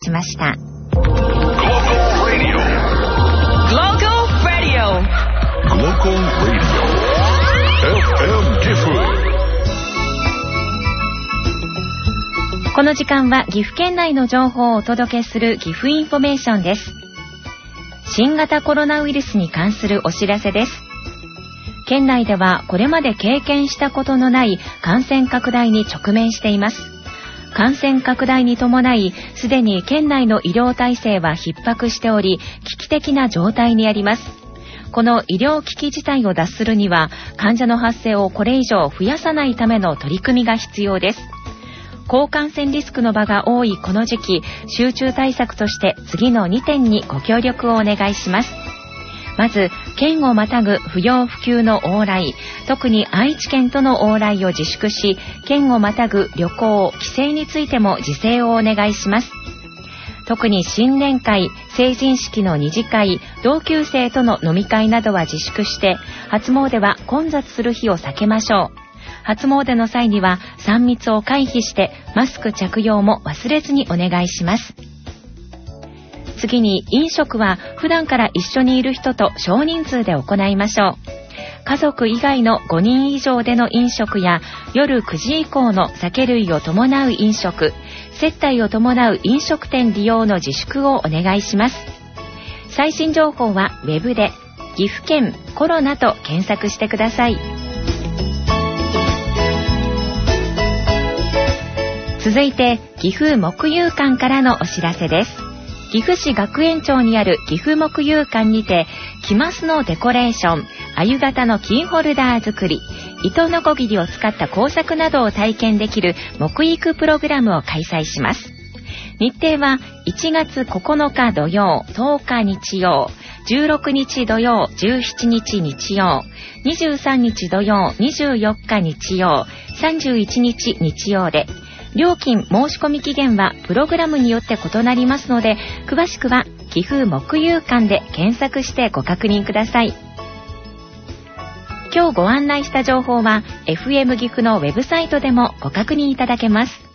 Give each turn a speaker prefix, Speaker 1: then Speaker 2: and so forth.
Speaker 1: しました。この時間は岐阜県内の情報をお届けする岐阜インフォメーションです。新型コロナウイルスに関するお知らせです。県内ではこれまで経験したことのない感染拡大に直面しています。感染拡大に伴い、すでに県内の医療体制は逼迫しており、危機的な状態にあります。この医療危機事態を脱するには、患者の発生をこれ以上増やさないための取り組みが必要です。高感染リスクの場が多いこの時期、集中対策として次の2点にご協力をお願いします。まず、県をまたぐ不要不急の往来、特に愛知県との往来を自粛し、県をまたぐ旅行、帰省についても自制をお願いします。特に新年会、成人式の二次会、同級生との飲み会などは自粛して、初詣は混雑する日を避けましょう。初詣の際には3密を回避してマスク着用も忘れずにお願いします。次に飲食は普段から一緒にいる人と少人数で行いましょう。家族以外の5人以上での飲食や夜9時以降の酒類を伴う飲食、接待を伴う飲食店利用の自粛をお願いします。最新情報はウェブで岐阜県コロナと検索してください。続いて岐阜木遊館からのお知らせです。岐阜市学園町にある岐阜木遊館にて、木マスのデコレーション、鮎型のキーホルダー作り、糸のこぎりを使った工作などを体験できる木育プログラムを開催します。日程は1月9日土曜、10日日曜、16日土曜、17日日曜、23日土曜、24日日曜、31日日曜で、料金申し込み期限はプログラムによって異なりますので、詳しくは岐阜木遊館で検索してご確認ください。今日ご案内した情報は FM 岐阜のウェブサイトでもご確認いただけます。